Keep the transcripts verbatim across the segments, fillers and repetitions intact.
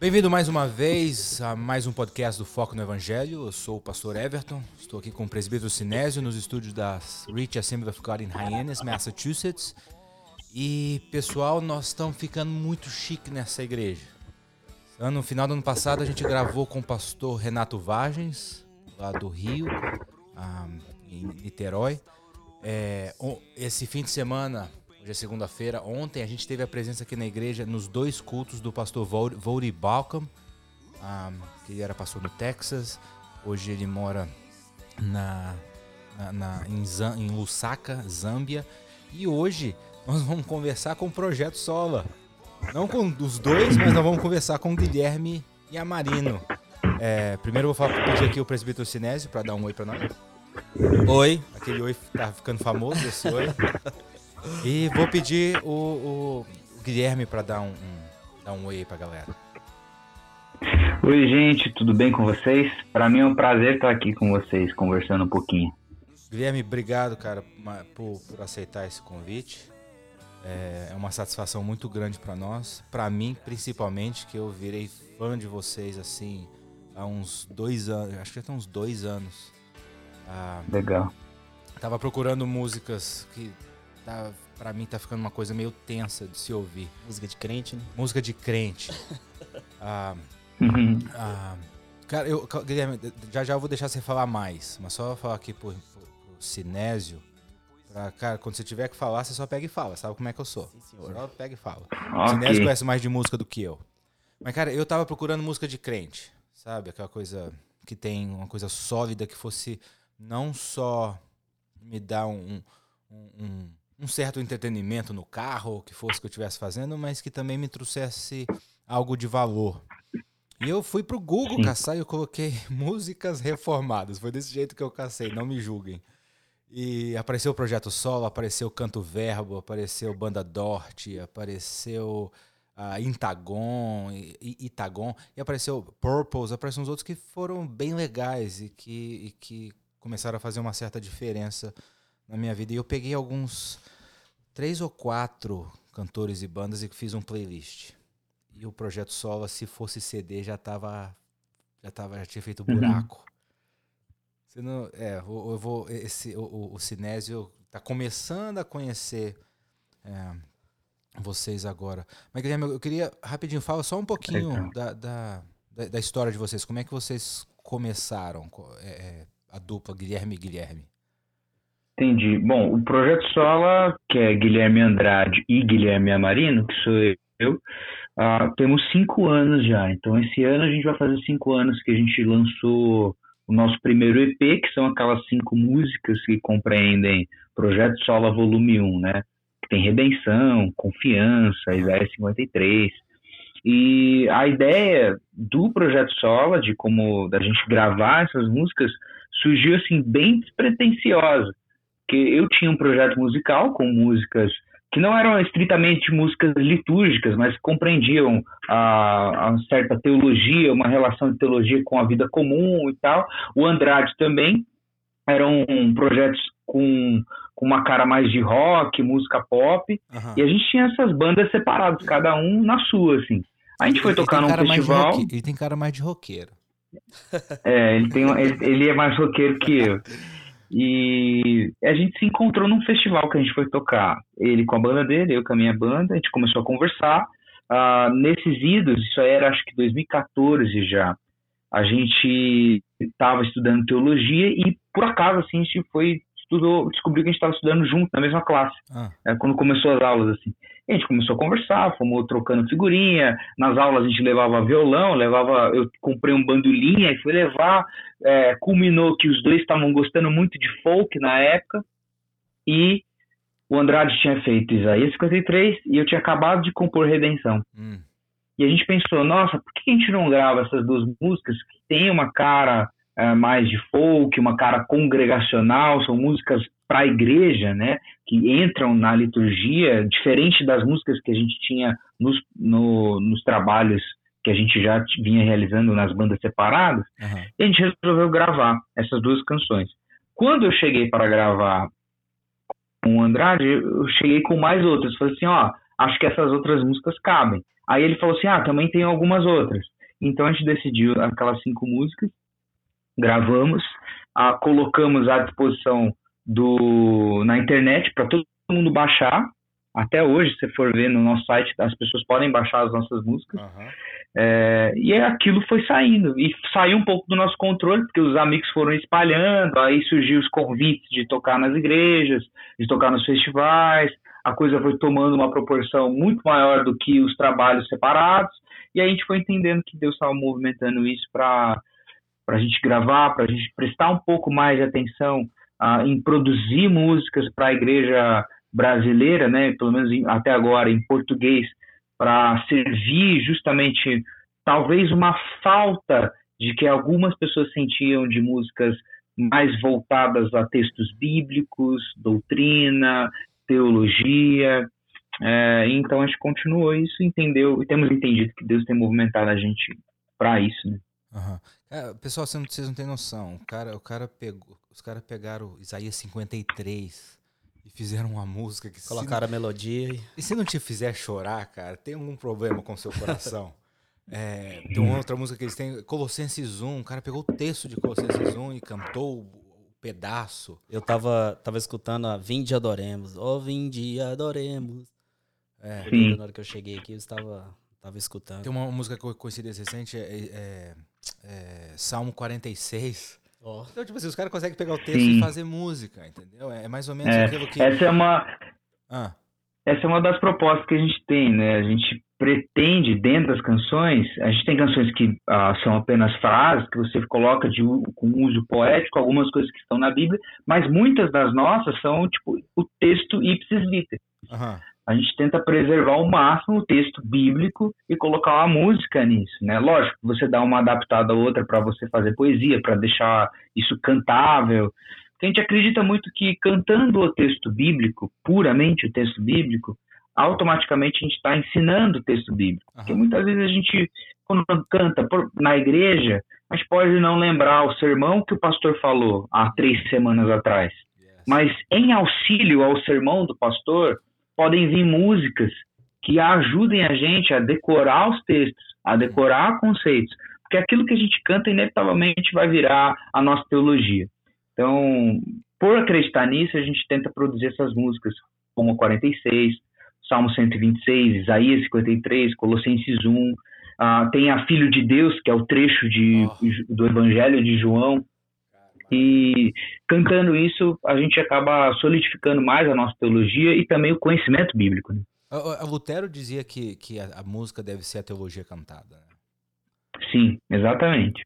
Bem-vindo mais uma vez a mais um podcast do Foco no Evangelho. Eu sou o pastor Everton, estou aqui com o presbítero Sinésio nos estúdios da Rich Assembly of God em Hyannis, Massachusetts. E, pessoal, nós estamos ficando muito chique nessa igreja. No final do ano passado, a gente gravou com o pastor Renato Vargens, lá do Rio, um, em Niterói. É, esse fim de semana, hoje é segunda-feira, ontem a gente teve a presença aqui na igreja nos dois cultos do pastor Voddie Baucham, um, que ele era pastor no Texas. Hoje ele mora na, na, na, em, Zam, em Lusaka, Zâmbia. E hoje nós vamos conversar com o Projeto Sola. Não com os dois, mas nós vamos conversar com o Guilherme e a Marino. É, primeiro eu vou falar, pedir aqui o presbítero Sinésio para dar um oi para nós. Oi. Aquele oi tá ficando famoso, esse oi. E vou pedir o, o, o Guilherme para dar um, um, dar um oi aí pra galera. Oi, gente, tudo bem com vocês? Para mim é um prazer estar aqui com vocês, conversando um pouquinho. Guilherme, obrigado, cara, por, por aceitar esse convite. É uma satisfação muito grande para nós, para mim principalmente, que eu virei fã de vocês assim há uns dois anos, acho que até uns dois anos. Ah, Legal. Tava procurando músicas que tá, para mim tá ficando uma coisa meio tensa de se ouvir. Música de crente, né? Música de crente. ah, Uhum. ah, cara, eu, Guilherme, já já eu vou deixar você falar mais, mas só falar aqui pro, pro, pro Sinésio. Pra, cara, quando você tiver que falar, você só pega e fala. Sabe como é que eu sou? Sim, senhor. Só pega e fala. Okay. O Sinésio conhece mais de música do que eu. Mas, cara, eu tava procurando música de crente, sabe? Aquela coisa que tem uma coisa sólida, que fosse não só me dar um, um, um, um certo entretenimento no carro, que fosse o que eu estivesse fazendo, mas que também me trouxesse algo de valor. E eu fui pro Google caçar e eu coloquei músicas reformadas. Foi desse jeito que eu cacei, não me julguem. E apareceu o Projeto Solo, apareceu Canto Verbo, apareceu Banda Dort, apareceu uh, Intagon, I, Itagon, e apareceu Purpose, apareceram uns outros que foram bem legais e que, e que começaram a fazer uma certa diferença na minha vida. E eu peguei alguns, três ou quatro cantores e bandas e fiz um playlist. E o Projeto Solo, se fosse C D, já tava, já tava, já tinha feito buraco. Uhum. Você não, é, eu, eu vou, esse, o, o Sinésio tá começando a conhecer é, vocês agora. Mas, Guilherme, eu queria, rapidinho, fala só um pouquinho da, da, da, da história de vocês. Como é que vocês começaram é, a dupla Guilherme e Guilherme? Entendi. Bom, o Projeto Sola, que é Guilherme Andrade e Guilherme Amarino, que sou eu, uh, temos cinco anos já. Então, esse ano a gente vai fazer cinco anos que a gente lançou o nosso primeiro E P, que são aquelas cinco músicas que compreendem Projeto Sola Volume um, né? Que tem Redenção, Confiança, Isaías cinquenta e três. E a ideia do Projeto Sola, de como da gente gravar essas músicas, surgiu assim bem despretensiosa. Porque eu tinha um projeto musical com músicas que não eram estritamente músicas litúrgicas, mas compreendiam a, a certa teologia, uma relação de teologia com a vida comum e tal. O Andrade também eram projetos com, com uma cara mais de rock, música pop, uhum. E a gente tinha essas bandas separadas, cada um na sua, assim. A gente foi ele tocar num festival... Ele tem cara mais de roqueiro. É, ele, tem, ele, ele é mais roqueiro que eu. E a gente se encontrou num festival que a gente foi tocar. Ele com a banda dele, eu com a minha banda. A gente começou a conversar. Uh, nesses idos, isso aí era acho que dois mil e catorze já, a gente estava estudando teologia e por acaso assim, a gente foi, estudou, descobriu que a gente estava estudando junto, na mesma classe, ah. é, quando começou as aulas. Assim. A gente começou a conversar, fomos trocando figurinha. Nas aulas a gente levava violão, levava, eu comprei um bandolim e fui levar. É, culminou que os dois estavam gostando muito de folk na época, e o Andrade tinha feito Isaías cinquenta e três e eu tinha acabado de compor Redenção. Hum. E a gente pensou, nossa, por que a gente não grava essas duas músicas que tem uma cara é, mais de folk, uma cara congregacional, são músicas para a igreja, né, que entram na liturgia, diferente das músicas que a gente tinha nos, no, nos trabalhos que a gente já vinha realizando nas bandas separadas, uhum. E a gente resolveu gravar essas duas canções. Quando eu cheguei para gravar com o Andrade, eu cheguei com mais outras. Falei assim, ó, acho que essas outras músicas cabem. Aí ele falou assim, ah, também tem algumas outras. Então a gente decidiu aquelas cinco músicas, gravamos, ah, colocamos à disposição do, na internet para todo mundo baixar. Até hoje, se for ver no nosso site, as pessoas podem baixar as nossas músicas. Aham. É, e aquilo foi saindo, e saiu um pouco do nosso controle, porque os amigos foram espalhando, aí surgiu os convites de tocar nas igrejas, de tocar nos festivais, a coisa foi tomando uma proporção muito maior do que os trabalhos separados, e aí a gente foi entendendo que Deus estava movimentando isso para a gente gravar, para a gente prestar um pouco mais de atenção ah, em produzir músicas para a igreja brasileira, né, pelo menos em, até agora em português, para servir justamente talvez uma falta de que algumas pessoas sentiam de músicas mais voltadas a textos bíblicos, doutrina, teologia. É, então a gente continuou isso, entendeu, e temos entendido que Deus tem movimentado a gente para isso, né? Uhum. É, pessoal, vocês não, vocês não têm noção. O cara, o cara pegou, os caras pegaram Isaías cinquenta e três e fizeram uma música que... Colocaram se, a melodia e... E se não te fizer chorar, cara, tem algum problema com o seu coração? É, tem uma outra música que eles têm, Colossenses um, o cara pegou o texto de Colossenses um e cantou o, o pedaço. Eu tava, tava escutando a Vinde Adoremos. Ó, oh, Vinde Adoremos. É, Sim. na hora que eu cheguei aqui, eu estava, tava escutando. Tem uma música que eu coincidência recente, é, é, é Salmo quarenta e seis. Oh. Então, tipo assim, os caras conseguem pegar o texto Sim. e fazer música, entendeu? É mais ou menos É, aquilo que... essa é uma Ah. essa é uma das propostas que a gente tem, né? A gente pretende, dentro das canções, a gente tem canções que ah, são apenas frases, que você coloca de, com uso poético, algumas coisas que estão na Bíblia, mas muitas das nossas são, tipo, o texto ipsis liter. Aham. A gente tenta preservar ao máximo o texto bíblico e colocar uma música nisso, né? Lógico, você dá uma adaptada a outra para você fazer poesia, para deixar isso cantável. Porque a gente acredita muito que cantando o texto bíblico, puramente o texto bíblico, automaticamente a gente está ensinando o texto bíblico. Aham. Porque muitas vezes a gente, quando canta por, na igreja, a gente pode não lembrar o sermão que o pastor falou há três semanas atrás. Yes. Mas em auxílio ao sermão do pastor, podem vir músicas que ajudem a gente a decorar os textos, a decorar conceitos, porque aquilo que a gente canta inevitavelmente vai virar a nossa teologia. Então, por acreditar nisso, a gente tenta produzir essas músicas, como quarenta e seis, Salmo cento e vinte e seis, Isaías cinquenta e três, Colossenses um, uh, tem a Filho de Deus, que é o trecho de, Oh. do Evangelho de João. E cantando isso, a gente acaba solidificando mais a nossa teologia e também o conhecimento bíblico, né? A, a Lutero dizia que, que a, a música deve ser a teologia cantada, né? Sim, exatamente.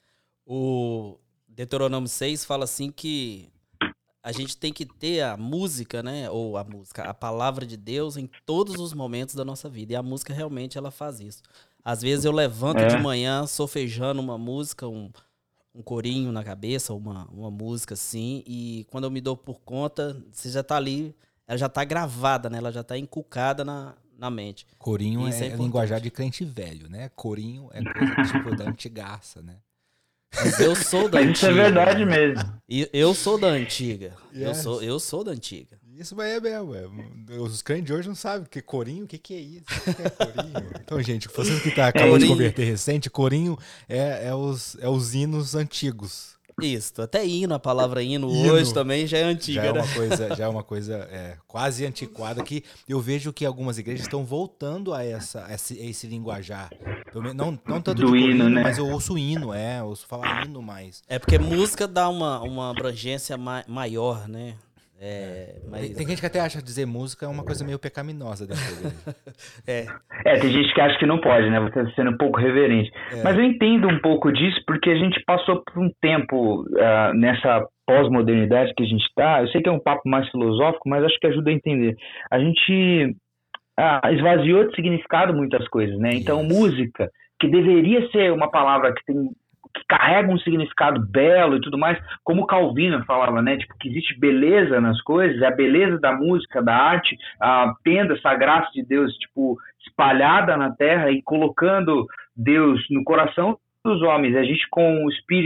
O Deuteronômio seis fala assim que a gente tem que ter a música, né? Ou a música, a palavra de Deus em todos os momentos da nossa vida. E a música realmente ela faz isso. Às vezes eu levanto É. de manhã solfejando uma música, um, um corinho na cabeça, uma, uma música assim, e quando eu me dou por conta, você já tá ali, ela já tá gravada, né? Ela já tá encucada na, na mente. Corinho Isso é é, importante. linguajar de crente velho, né? Corinho é coisa tipo da antigaça, né? Mas eu sou da Mas antiga. isso é verdade mesmo. E eu sou da antiga. Eu, Yes. sou, eu sou da antiga. Isso é mesmo. É. Os crentes de hoje não sabem o que é corinho, o que, que é isso? O que é corinho? Então, gente, vocês que tá, acabam de Corinho. converter recente, corinho é, é, os, é os hinos antigos. Isso, até hino, a palavra hino, Hino. hoje também já é antiga, Já é né? uma coisa, já é uma coisa é, quase antiquada que eu vejo que algumas igrejas estão voltando a, essa, a esse, a esse linguajar. Pelo menos- Não, não tanto Do de corinho, hino, né? mas eu ouço hino, é, eu ouço falar hino mais. É porque música dá uma, uma abrangência ma- maior, né? É, mas, Tem, tem gente que até acha que dizer música é uma coisa meio pecaminosa dentro da igreja. é, É, tem gente que acha que não pode, né? Você tá sendo um pouco reverente. É. Mas eu entendo um pouco disso porque a gente passou por um tempo ah, nessa pós-modernidade que a gente está. Eu sei que é um papo mais filosófico, mas acho que ajuda a entender. A gente ah, esvaziou de significado muitas coisas, né? Então, Yes. música, que deveria ser uma palavra que tem que carrega um significado belo e tudo mais, como Calvino falava, né, tipo, que existe beleza nas coisas, é a beleza da música, da arte, ah, tendo essa graça de Deus, tipo, espalhada na terra e colocando Deus no coração dos homens, a gente com o espírito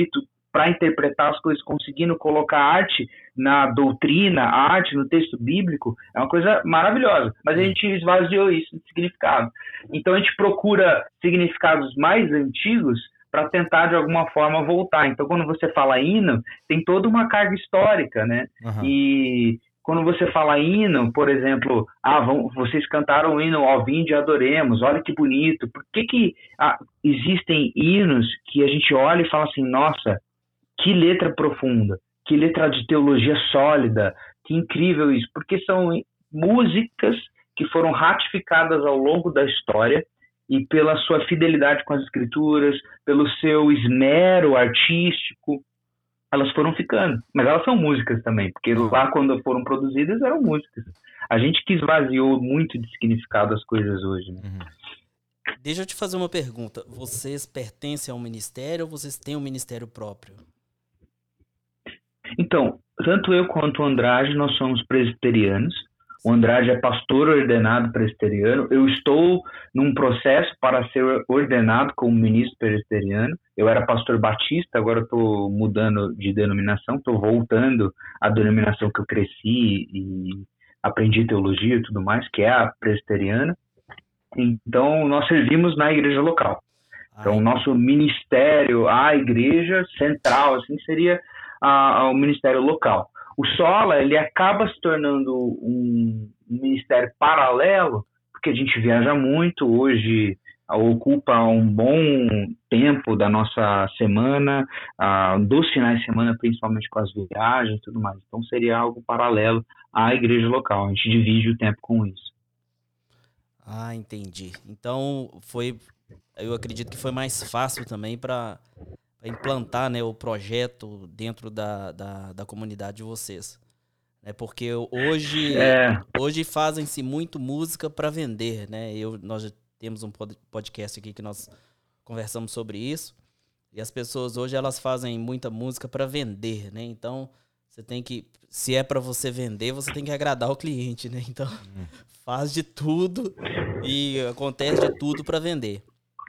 para interpretar as coisas, conseguindo colocar arte na doutrina, arte no texto bíblico, é uma coisa maravilhosa. Mas a gente esvaziou isso de significado. Então a gente procura significados mais antigos para tentar, de alguma forma, voltar. Então, quando você fala hino, tem toda uma carga histórica, né? Uhum. E quando você fala hino, por exemplo, ah, vão, vocês cantaram o hino Ó Vinde e Adoremos, olha que bonito. Por que que ah, existem hinos que a gente olha e fala assim, nossa, que letra profunda, que letra de teologia sólida, que incrível isso? Porque são músicas que foram ratificadas ao longo da história e pela sua fidelidade com as escrituras, pelo seu esmero artístico, elas foram ficando. Mas elas são músicas também, porque lá quando foram produzidas eram músicas. A gente que esvaziou muito de significado as coisas hoje, né? Uhum. Deixa eu te fazer uma pergunta. Vocês pertencem ao ministério ou vocês têm um ministério próprio? Então, tanto eu quanto o Andrade, nós somos presbiterianos. O Andrade é pastor ordenado presbiteriano. Eu estou num processo para ser ordenado como ministro presbiteriano. Eu era pastor batista, agora estou mudando de denominação, estou voltando à denominação que eu cresci e aprendi teologia e tudo mais, que é a presbiteriana. Então, nós servimos na igreja local. Então, o nosso ministério, a igreja central, assim, seria a, a, o ministério local. O Sola, ele acaba se tornando um ministério paralelo, porque a gente viaja muito, hoje ocupa um bom tempo da nossa semana, uh, dos finais de semana, principalmente com as viagens e tudo mais. Então seria algo paralelo à igreja local, a gente divide o tempo com isso. Ah, entendi. Então foi, eu acredito que foi mais fácil também para implantar, né, o projeto dentro da, da, da comunidade de vocês. É porque hoje, é. hoje fazem-se muito música para vender, né? Eu, nós já temos um podcast aqui que nós conversamos sobre isso. E as pessoas hoje elas fazem muita música para vender, né? Então, você tem que, se é para você vender, você tem que agradar o cliente, né? Então, uhum. faz de tudo e acontece de tudo para vender.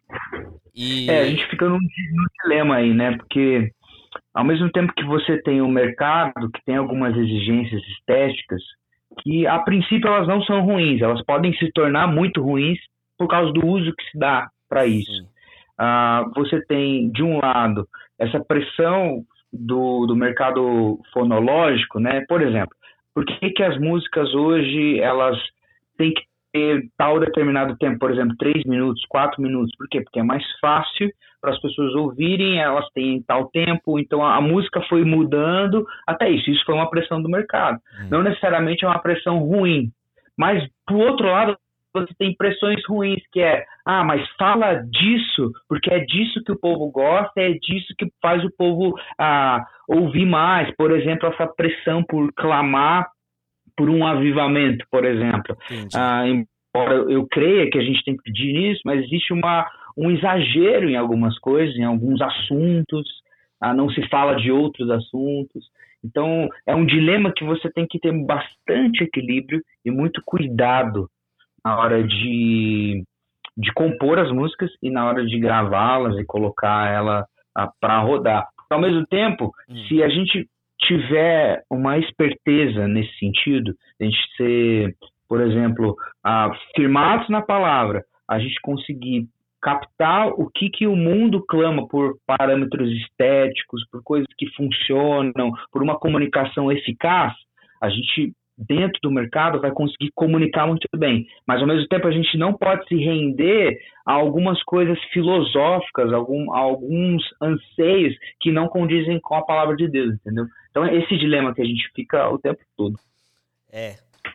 E... É, a gente fica num, num dilema aí, né? Porque ao mesmo tempo que você tem o mercado, que tem algumas exigências estéticas, que a princípio elas não são ruins, elas podem se tornar muito ruins por causa do uso que se dá para isso. Uh, você tem, de um lado, essa pressão do, do mercado fonológico, né? Por exemplo, por que, que as músicas hoje elas têm que ter tal determinado tempo, por exemplo, três minutos, quatro minutos? Por quê? Porque é mais fácil para as pessoas ouvirem, elas têm tal tempo, então a, a música foi mudando até isso. Isso foi uma pressão do mercado. Hum. Não necessariamente é uma pressão ruim, mas, por outro lado, você tem pressões ruins, que é, ah, mas fala disso, porque é disso que o povo gosta, é disso que faz o povo ah, ouvir mais. Por exemplo, essa pressão por clamar por um avivamento, por exemplo. Ah, embora eu creia que a gente tem que pedir isso, mas existe uma, um exagero em algumas coisas, em alguns assuntos, ah, não se fala de outros assuntos. Então, é um dilema que você tem que ter bastante equilíbrio e muito cuidado na hora de, de compor as músicas e na hora de gravá-las e colocar ela ah, para rodar. Ao mesmo tempo, hum. se a gente tiver uma esperteza nesse sentido, a gente ser, por exemplo, ah, firmados na palavra, a gente conseguir captar o que, que o mundo clama por parâmetros estéticos, por coisas que funcionam, por uma comunicação eficaz, a gente, dentro do mercado, vai conseguir comunicar muito bem. Mas, ao mesmo tempo, a gente não pode se render a algumas coisas filosóficas, algum, a alguns anseios que não condizem com a palavra de Deus, entendeu? Então, é esse dilema que a gente fica o tempo todo. É.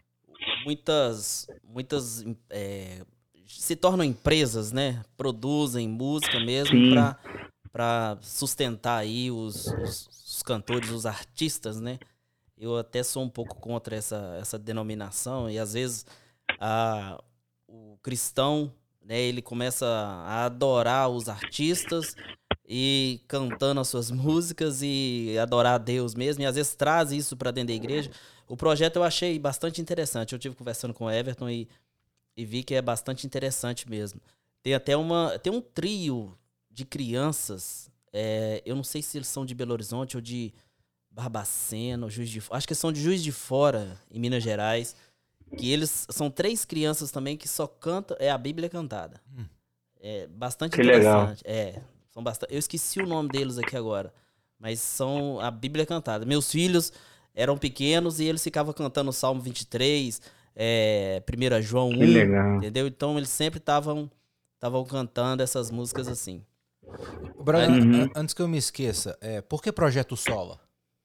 Muitas, muitas é, se tornam empresas, né? Produzem música mesmo para sustentar aí os, os, os cantores, os artistas, né? Eu até sou um pouco contra essa, essa denominação e, às vezes, a, o cristão, né, ele começa a adorar os artistas e cantando as suas músicas e adorar a Deus mesmo, e às vezes traz isso para dentro da igreja. O projeto eu achei bastante interessante. Eu tive conversando com o Everton e, e vi que é bastante interessante mesmo. Tem até uma, tem um trio de crianças é, eu não sei se eles são de Belo Horizonte ou de Barbacena, ou Juiz de Fora. Acho que são de Juiz de Fora, em Minas Gerais. Que eles são três crianças também que só cantam, é a Bíblia cantada. Hum. É bastante Que legal. interessante. É, são bastante, eu esqueci o nome deles aqui agora, mas são a Bíblia cantada. Meus filhos eram pequenos e eles ficavam cantando o Salmo vinte e três, é, primeiro João Que um, legal. entendeu? Então eles sempre estavam estavam cantando essas músicas assim. Brian, Uhum. an- antes que eu me esqueça, é, por que Projeto Sola?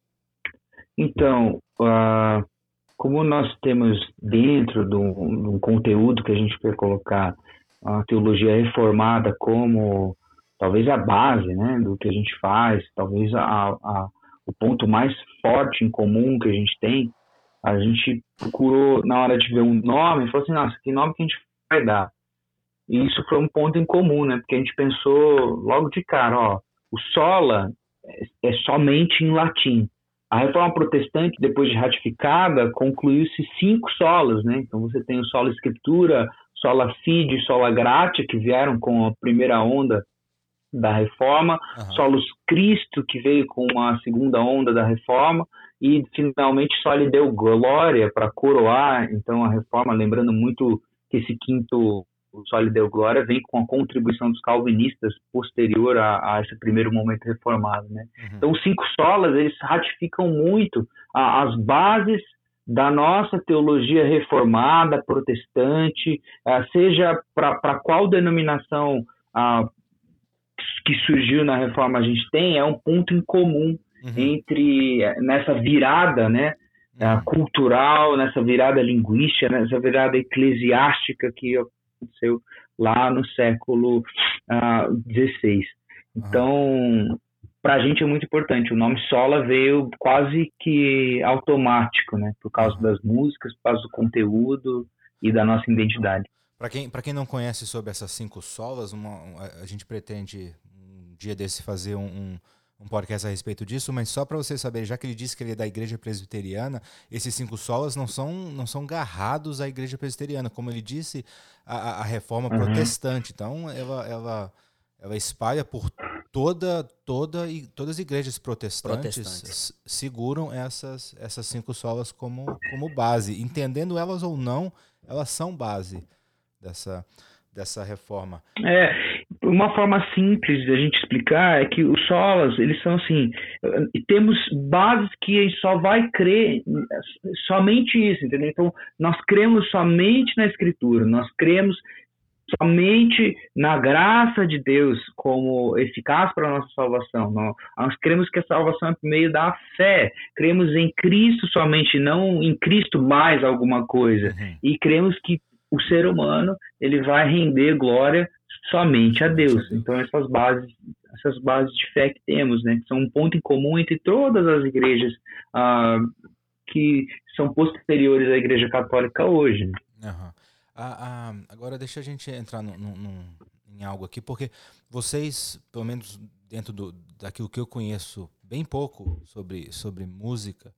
Então, ah, como nós temos dentro de um, de um conteúdo que a gente quer colocar a teologia reformada como talvez a base, né, do que a gente faz, talvez a, a, o ponto mais forte em comum que a gente tem, a gente procurou, na hora de ver um nome, falou assim, nossa, que nome que a gente vai dar? E isso foi um ponto em comum, né, porque a gente pensou logo de cara, ó, o sola é, é somente em latim. A Reforma Protestante, depois de ratificada, concluiu-se cinco solas, né? Então você tem o sola Escritura, sola fide e sola gratia, que vieram com a primeira onda da Reforma, Aham. solos Cristo, que veio com a segunda onda da Reforma, e finalmente soli Deo Glória, para coroar, então, a Reforma, lembrando muito que esse quinto o soli Deo Glória vem com a contribuição dos calvinistas posterior a, a esse primeiro momento reformado, né? Uhum. Então, os cinco solas, eles ratificam muito a, as bases da nossa teologia reformada, protestante, a, seja para qual denominação a, que surgiu na reforma a gente tem, é um ponto em comum Uhum. entre, nessa virada, né, Uhum. cultural, nessa virada linguística, nessa virada eclesiástica que aconteceu lá no século dezesseis. Uh, então, uhum. para a gente é muito importante. O nome Sola veio quase que automático, né? Por causa uhum. das músicas, por causa do conteúdo e da nossa identidade. Para quem, para quem não conhece sobre essas cinco solas, uma, a gente pretende um dia desse fazer um, um, um podcast a respeito disso, mas só para você saber, já que ele disse que ele é da Igreja Presbiteriana, esses cinco solas não são, não são garrados à Igreja Presbiteriana, como ele disse, a, a Reforma uhum. Protestante. Então, ela, ela, ela espalha por toda, toda, todas as igrejas protestantes, protestantes. seguram essas, essas cinco solas como, como base. Entendendo elas ou não, elas são base dessa, dessa reforma. É, uma forma simples de a gente explicar é que os solas, eles são assim, temos bases que a gente só vai crer somente isso, entendeu? Então, nós cremos somente na Escritura, nós cremos somente na graça de Deus como eficaz para a nossa salvação. Nós, nós cremos que a salvação é por meio da fé. Cremos em Cristo somente, não em Cristo mais alguma coisa. Uhum. E cremos que o ser humano ele vai render glória somente a Deus. Então essas bases, essas bases de fé que temos, né, que são um ponto em comum entre todas as igrejas uh, que são posteriores à Igreja Católica hoje. Né? Uhum. Ah, ah, agora deixa a gente entrar no, no, no, em algo aqui, porque vocês, pelo menos dentro do, daquilo que eu conheço bem pouco sobre, sobre música,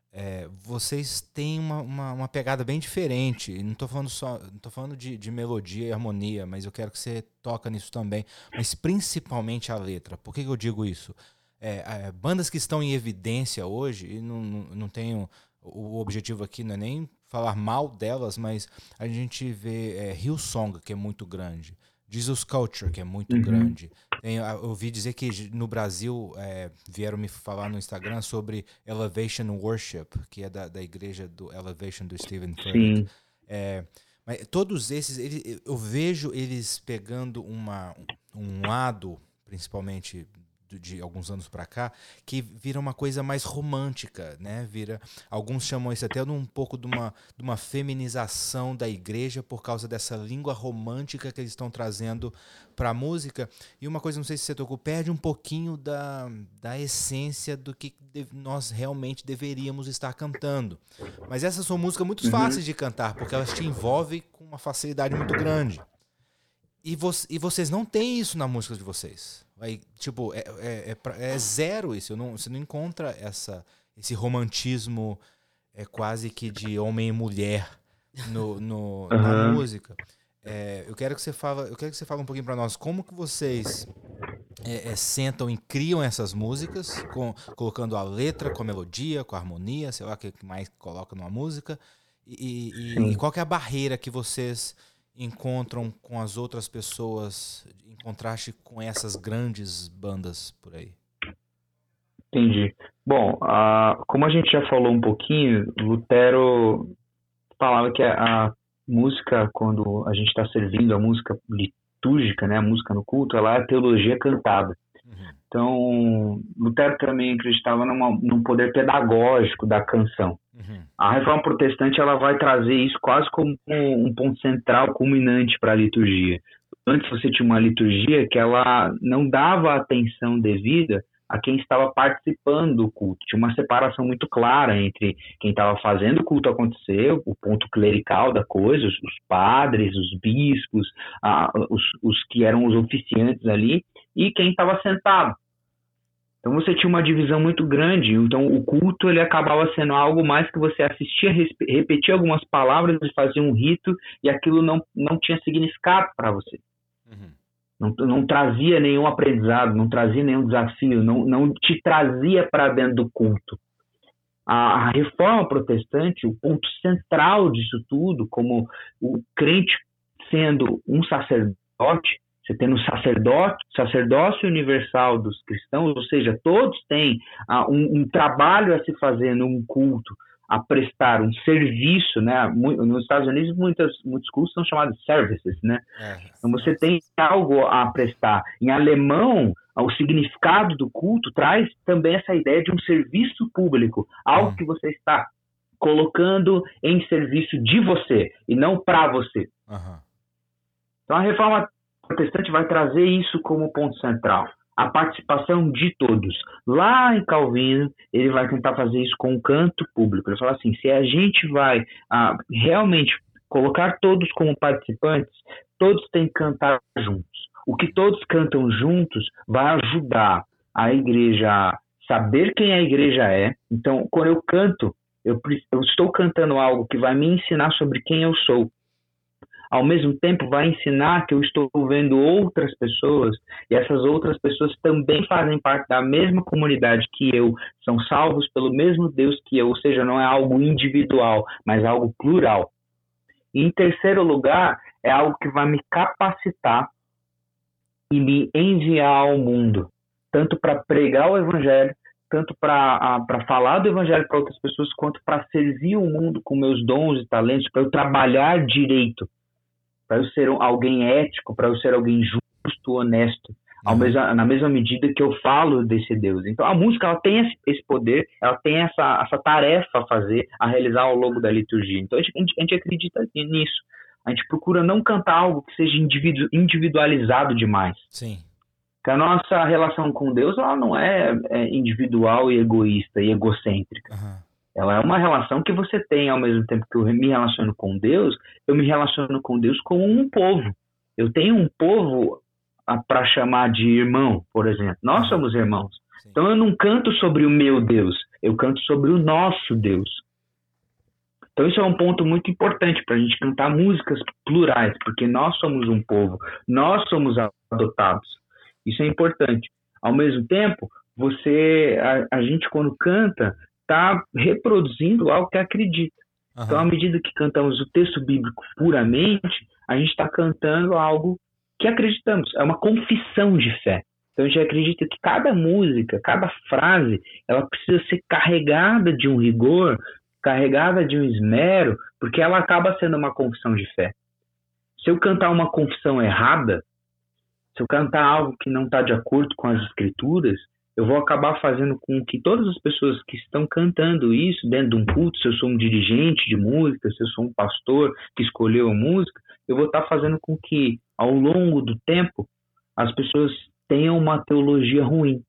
é, vocês têm uma, uma, uma pegada bem diferente. Não estou falando só, não tô falando de, de melodia e harmonia, mas eu quero que você toque nisso também, mas principalmente a letra. Por que, que eu digo isso? É, é, bandas que estão em evidência hoje, e não, não, não tenho, o objetivo aqui não é nem falar mal delas, mas a gente vê é, Hillsong, que é muito grande, Jesus Culture, que é muito uhum. grande. Tem, eu ouvi dizer que no Brasil é, vieram me falar no Instagram sobre Elevation Worship, que é da, da igreja do Elevation do Stephen Furtick. É, mas todos esses, ele, eu vejo eles pegando uma, um lado, principalmente de, de alguns anos para cá, que vira uma coisa mais romântica, né? Vira, alguns chamam isso até de um pouco de uma, de uma feminização da igreja por causa dessa língua romântica que eles estão trazendo para a música. E uma coisa, não sei se você tocou, perde um pouquinho da, da essência do que nós realmente deveríamos estar cantando. Mas essas são músicas muito uhum. fáceis de cantar, porque elas te envolvem com uma facilidade muito grande. E, vo- e vocês não têm isso na música de vocês. Aí, tipo, é, é, é, é zero isso. Eu não, você não encontra essa, esse romantismo é, quase que de homem e mulher no, no, uhum. na música. É, eu quero que você fala, eu quero que você fale um pouquinho para nós como que vocês é, é, sentam e criam essas músicas, com, colocando a letra com a melodia, com a harmonia, sei lá o que mais coloca numa música. E, e, e qual que é a barreira que vocês encontram com as outras pessoas, em contraste com essas grandes bandas por aí? Entendi. Bom, uh, como a gente já falou um pouquinho, Lutero falava que a, a música, quando a gente está servindo a música litúrgica, né, a música no culto, ela é a teologia cantada. Uhum. Então, Lutero também acreditava numa, num poder pedagógico da canção. Uhum. A Reforma Protestante ela vai trazer isso quase como um, um ponto central, culminante para a liturgia. Antes você tinha uma liturgia que ela não dava atenção devida a quem estava participando do culto. Tinha uma separação muito clara entre quem estava fazendo o culto acontecer, o ponto clerical da coisa, os, os padres, os bispos, ah, os, os que eram os oficiantes ali, e quem estava sentado. Então você tinha uma divisão muito grande. Então o culto ele acabava sendo algo mais que você assistia, repetia algumas palavras e fazia um rito, e aquilo não, não tinha significado para você. Uhum. Não, não trazia nenhum aprendizado, não trazia nenhum desafio, não, não te trazia para dentro do culto. A, a Reforma Protestante, o ponto central disso tudo, como o crente sendo um sacerdote, você tendo o sacerdote, sacerdócio universal dos cristãos, ou seja, todos têm uh, um, um trabalho a se fazer num culto, a prestar um serviço, né? Nos Estados Unidos, muitas, muitos cultos são chamados services, né? É, então, você tem algo a prestar. Em alemão, o significado do culto traz também essa ideia de um serviço público, algo hum. que você está colocando em serviço de você e não para você. Uhum. Então, a Reforma Protestante vai trazer isso como ponto central. A participação de todos. Lá em Calvino, ele vai tentar fazer isso com o canto público. Ele fala assim, se a gente vai ah, realmente colocar todos como participantes, todos têm que cantar juntos. O que todos cantam juntos vai ajudar a igreja a saber quem a igreja é. Então, quando eu canto, eu, eu estou cantando algo que vai me ensinar sobre quem eu sou. Ao mesmo tempo vai ensinar que eu estou vendo outras pessoas e essas outras pessoas também fazem parte da mesma comunidade que eu, são salvos pelo mesmo Deus que eu, ou seja, não é algo individual, mas algo plural. E em terceiro lugar, é algo que vai me capacitar e me enviar ao mundo, tanto para pregar o evangelho, tanto para uh, falar do evangelho para outras pessoas, quanto para servir o mundo com meus dons e talentos, para eu trabalhar direito, para eu ser alguém ético, para eu ser alguém justo, honesto, ao uhum. mesmo, na mesma medida que eu falo desse Deus. Então a música ela tem esse poder, ela tem essa, essa tarefa a fazer, a realizar ao longo da liturgia. Então a gente, a gente acredita nisso. A gente procura não cantar algo que seja individu, individualizado demais. Sim. Porque a nossa relação com Deus ela não é, é individual e egoísta e egocêntrica. Uhum. Ela é uma relação que você tem ao mesmo tempo que eu me relaciono com Deus, eu me relaciono com Deus como um povo. Eu tenho um povo para chamar de irmão, por exemplo. Nós somos irmãos. Sim. Então eu não canto sobre o meu Deus, eu canto sobre o nosso Deus. Então isso é um ponto muito importante para a gente cantar músicas plurais, porque nós somos um povo, nós somos adotados. Isso é importante. Ao mesmo tempo, você, a, a gente quando canta, está reproduzindo algo que acredita. Uhum. Então, à medida que cantamos o texto bíblico puramente, a gente está cantando algo que acreditamos. É uma confissão de fé. Então, a gente acredita que cada música, cada frase, ela precisa ser carregada de um rigor, carregada de um esmero, porque ela acaba sendo uma confissão de fé. Se eu cantar uma confissão errada, se eu cantar algo que não está de acordo com as escrituras, eu vou acabar fazendo com que todas as pessoas que estão cantando isso dentro de um culto, se eu sou um dirigente de música, se eu sou um pastor que escolheu a música, eu vou estar fazendo com que, ao longo do tempo, as pessoas tenham uma teologia ruim,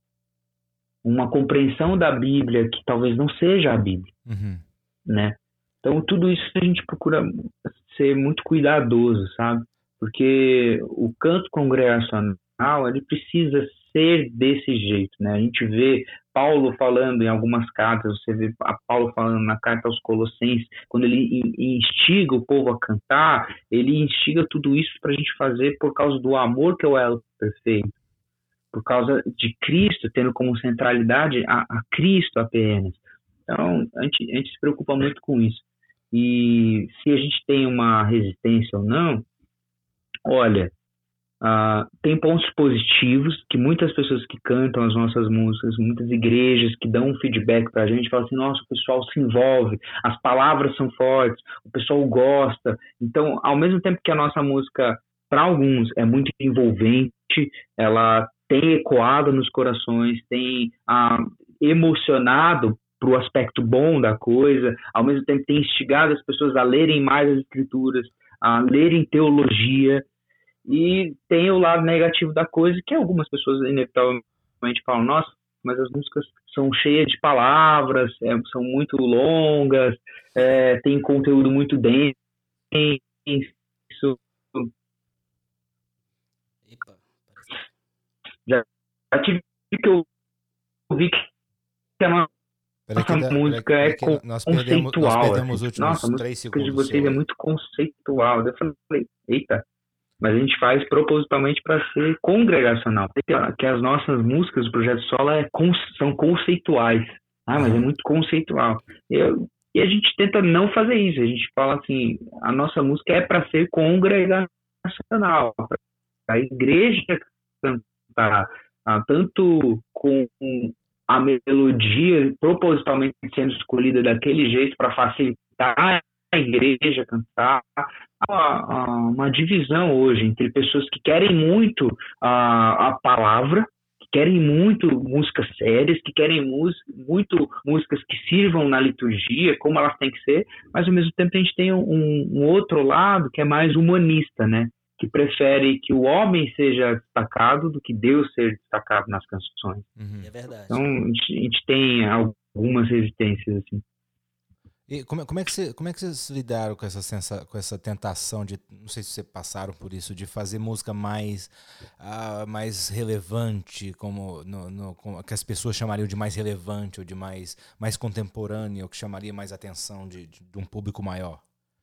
uma compreensão da Bíblia que talvez não seja a Bíblia, uhum. né? Então, tudo isso a gente procura ser muito cuidadoso, sabe? Porque o canto congregacional, ele precisa ser desse jeito, né? A gente vê Paulo falando em algumas cartas, você vê Paulo falando na carta aos Colossenses, quando ele instiga o povo a cantar, ele instiga tudo isso para a gente fazer por causa do amor que é o elo perfeito. por causa de Cristo, tendo como centralidade a, a Cristo apenas. Então, a gente, a gente se preocupa muito com isso. E se a gente tem uma resistência ou não, olha, uh, tem pontos positivos que muitas pessoas que cantam as nossas músicas, muitas igrejas que dão um feedback pra gente, falam assim, nossa, o pessoal se envolve, as palavras são fortes, o pessoal gosta. Então, ao mesmo tempo que a nossa música, para alguns, é muito envolvente, ela tem ecoado nos corações, tem uh, emocionado para o aspecto bom da coisa, ao mesmo tempo tem instigado as pessoas a lerem mais as escrituras, a lerem teologia, e tem o lado negativo da coisa, que algumas pessoas inevitavelmente falam, nossa, mas as músicas são cheias de palavras, é, são muito longas, é, tem conteúdo muito denso. Já, já tive que eu vi que a nossa Nossa música é conceitual. Nós perdemos, nós perdemos os últimos nossa, três a segundos. música de vocês é muito conceitual. Eu falei, eita, mas a gente faz propositalmente para ser congregacional. Que as nossas músicas do Projeto Solo é, são conceituais. Ah, mas é muito conceitual. Eu, e a gente tenta não fazer isso. A gente fala assim, a nossa música é para ser congregacional. A igreja cantar, ah, tanto com a melodia propositalmente sendo escolhida daquele jeito para facilitar a igreja cantar. Há uma, uma divisão hoje entre pessoas que querem muito a, a palavra, que querem muito músicas sérias, que querem muito músicas que sirvam na liturgia, como elas têm que ser, mas ao mesmo tempo a gente tem um, um outro lado que é mais humanista, né? Que prefere que o homem seja destacado do que Deus seja destacado nas canções. Uhum. É verdade. Então, a gente, a gente tem algumas resistências, assim. E como, como, é que você, como é que vocês lidaram com essa, sensa, com essa tentação de, não sei se vocês passaram por isso, de fazer música mais, uh, mais relevante, como, no, no, como que as pessoas chamariam de mais relevante, ou de mais, mais contemporânea, ou que chamaria mais atenção de, de, de um público maior?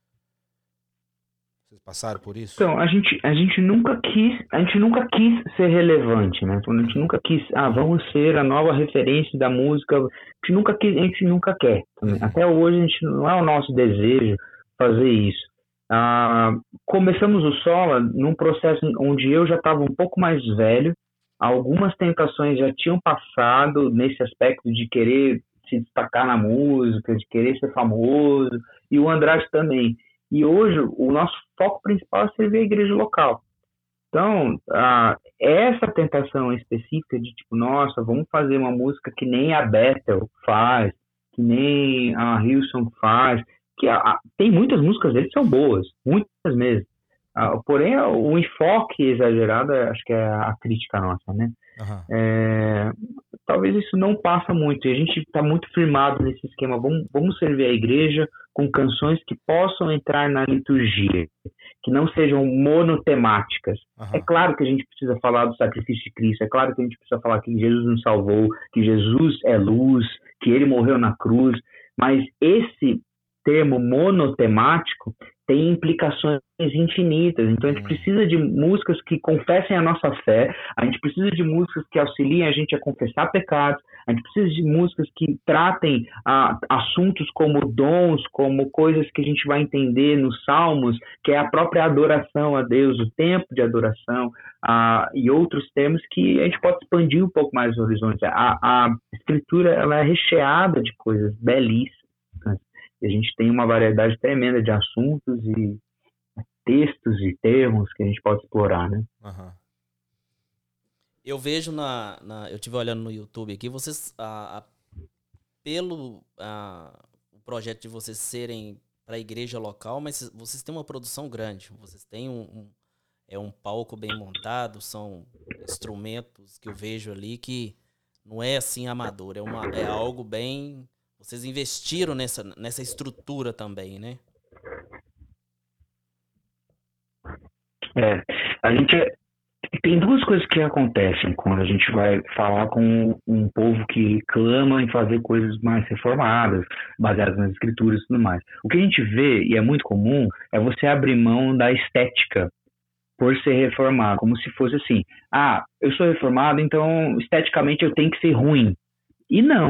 Vocês passaram por isso? Então, a gente, a gente nunca quis, a gente nunca quis ser relevante, né? A gente nunca quis, ah, vamos ser a nova referência da música. A gente nunca quis, a gente nunca quer. Também. Até hoje a gente não é o nosso desejo fazer isso. Ah, começamos o Sola num processo onde eu já estava um pouco mais velho. Algumas tentações já tinham passado nesse aspecto de querer se destacar na música, de querer ser famoso, e o Andrade também. E hoje o nosso foco principal é servir a igreja local. Então, ah, essa tentação específica de tipo, nossa, vamos fazer uma música que nem a Bethel faz, que nem a Hillsong faz, que ah, tem muitas músicas deles que são boas, muitas mesmo. Ah, porém, o enfoque exagerado, acho que é a crítica nossa, né? Uhum. É, talvez isso não passa muito, e a gente está muito firmado nesse esquema, vamos, vamos servir a igreja com canções que possam entrar na liturgia, que não sejam monotemáticas. Uhum. É claro que a gente precisa falar do sacrifício de Cristo, é claro que a gente precisa falar que Jesus nos salvou, que Jesus é luz, que ele morreu na cruz, mas esse termo monotemático tem implicações infinitas. Então a gente precisa de músicas que confessem a nossa fé, a gente precisa de músicas que auxiliem a gente a confessar pecados, a gente precisa de músicas que tratem ah, assuntos como dons, como coisas que a gente vai entender nos Salmos, que é a própria adoração a Deus, o tempo de adoração, ah, e outros temas que a gente pode expandir um pouco mais os horizontes. A, a Escritura ela é recheada de coisas belíssimas. A gente tem uma variedade tremenda de assuntos e textos e termos que a gente pode explorar, né? Uhum. Eu vejo na, na... Eu estive olhando no YouTube aqui, vocês... A, a, pelo a, o projeto de vocês serem para a igreja local, mas vocês têm uma produção grande. Vocês têm um, um... É um palco bem montado, são instrumentos que eu vejo ali que não é assim amador, é, uma, é algo bem... Vocês investiram nessa, nessa estrutura também, né? É, a gente... Tem duas coisas que acontecem quando a gente vai falar com um povo que clama em fazer coisas mais reformadas, baseadas nas escrituras e tudo mais. O que a gente vê, e é muito comum, é você abrir mão da estética por ser reformado, como se fosse assim, ah, eu sou reformado, então esteticamente eu tenho que ser ruim. E não.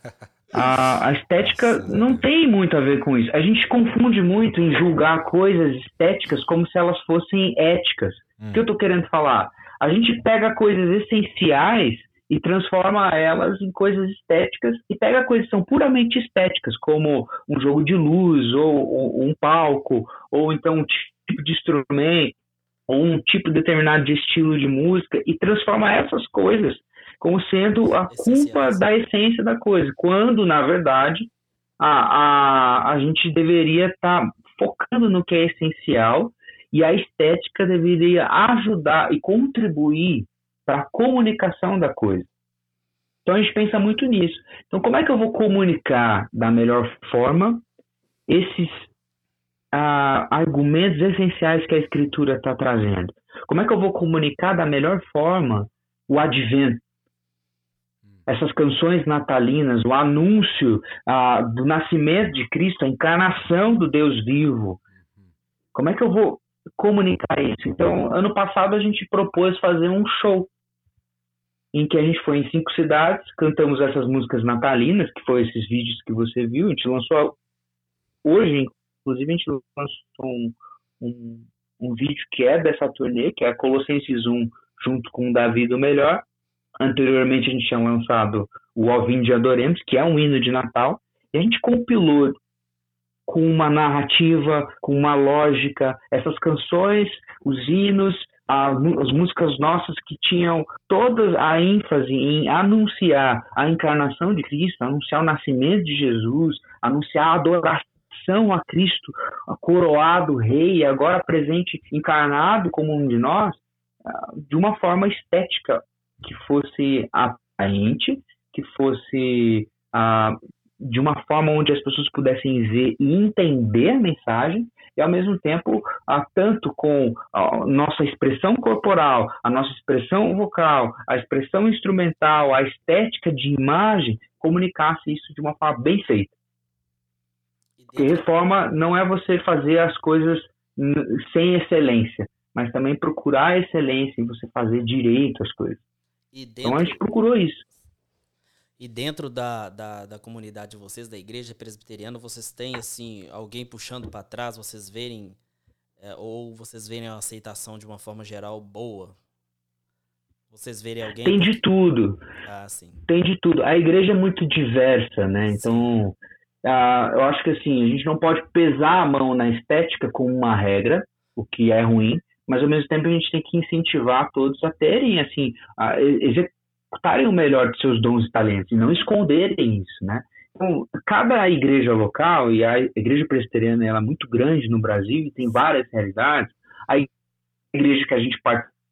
A, a estética Nossa, não Deus. tem muito a ver com isso. A gente confunde muito em julgar coisas estéticas como se elas fossem éticas. Hum. O que eu tô querendo falar? A gente pega coisas essenciais e transforma elas em coisas estéticas, e pega coisas que são puramente estéticas, como um jogo de luz, ou, ou um palco, ou então um tipo de instrumento, ou um tipo determinado de estilo de música, e transforma essas coisas como sendo a culpa Essenciais. da essência da coisa, quando, na verdade, a, a, a gente deveria estar focando no que é essencial, e a estética deveria ajudar e contribuir para a comunicação da coisa. Então a gente pensa muito nisso. Então como é que eu vou comunicar da melhor forma esses ah, argumentos essenciais que a escritura está trazendo? Como é que eu vou comunicar da melhor forma o advento? Essas canções natalinas, o anúncio ah, do nascimento de Cristo, a encarnação do Deus vivo. Como é que eu vou comunicar isso? Então, ano passado a gente propôs fazer um show em que a gente foi em cinco cidades, cantamos essas músicas natalinas, que foram esses vídeos que você viu. A gente lançou hoje, inclusive a gente lançou um, um, um vídeo que é dessa turnê, que é a Colossenses um, junto com o Davi do Melhor. Anteriormente a gente tinha lançado o Ó Vinde e Adoremos, que é um hino de Natal, e a gente compilou com uma narrativa, com uma lógica, essas canções, os hinos, as músicas nossas que tinham toda a ênfase em anunciar a encarnação de Cristo, anunciar o nascimento de Jesus, anunciar a adoração a Cristo, coroado rei, agora presente, encarnado como um de nós, de uma forma estética, que fosse atraente, que fosse ah, de uma forma onde as pessoas pudessem ver e entender a mensagem, e ao mesmo tempo, ah, tanto com a nossa expressão corporal, a nossa expressão vocal, a expressão instrumental, a estética de imagem, comunicasse isso de uma forma bem feita. Porque reforma não é você fazer as coisas sem excelência, mas também procurar a excelência e você fazer direito as coisas. E dentro, então a gente procurou isso. E dentro da, da, da comunidade de vocês, da igreja presbiteriana, vocês têm assim, alguém puxando para trás, vocês verem, é, ou vocês verem a aceitação de uma forma geral boa? Vocês verem alguém... Tem porque... de tudo. Ah, sim. Tem de tudo. A igreja é muito diversa, né? Então, ah, eu acho que assim, a gente não pode pesar a mão na estética como uma regra, o que é ruim, mas ao mesmo tempo a gente tem que incentivar todos a terem, assim, a executarem o melhor de seus dons e talentos e não esconderem isso, né? Então, cada igreja local, e a igreja presbiteriana ela é muito grande no Brasil e tem várias realidades, a igreja que a gente